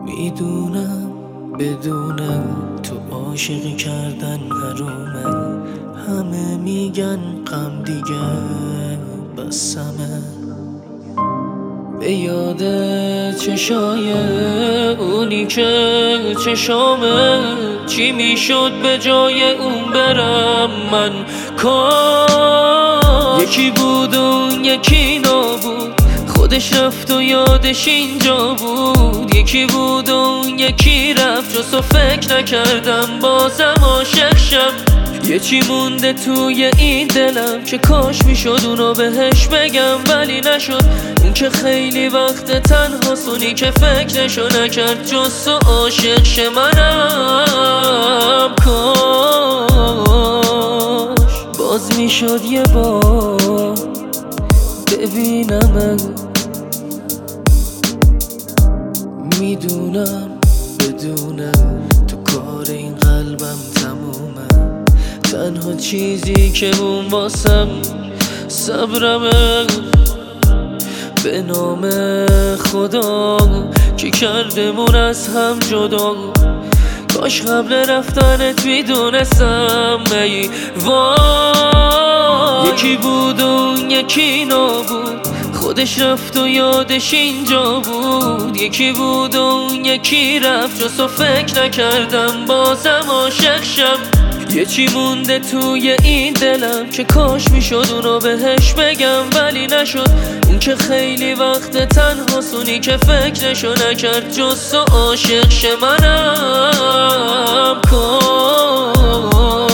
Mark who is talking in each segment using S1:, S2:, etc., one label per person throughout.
S1: میدونم بدونم تو عاشق کردن حرومه. همه میگن غم دیگه بسمه. به یاد چشای اونی که چشامه چی میشد به جای اون برم من کاش. یکی بود اون یکی نبود، خودش رفت و یادش اینجا بود. یکی بود اون یکی رفت، جز فکر نکردم بازم عاشق شم. یه چی مونده توی این دلم که کاش میشد اونو بهش بگم ولی نشد. اون که خیلی وقت تنهاست، اونی که فکرشو نکرد جز تو عاشق شه. منم کاش باز میشد یه بار ببینم. میدونم بدونم تو کار این قلبم تمومه. تنها چیزی که اون واسم صبرمه. به نام خدا که کردمون از هم جدا، کاش قبل رفتنت میدونستم ای وای. یکی بود اون یکی نبود، خودش رفت و یادش اینجا بود. یکی بود اون یکی رفت، جز فکر نکردم بازم عاشق شم. یه چی مونده توی این دلم که کاش میشد اونو بهش بگم ولی نشد. اون که خیلی وقت تنهاست، اونی که فکرشو نکرد جز تو عاشق شه. منم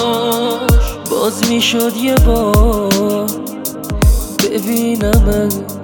S1: کاش باز میشد یه بار ببینم.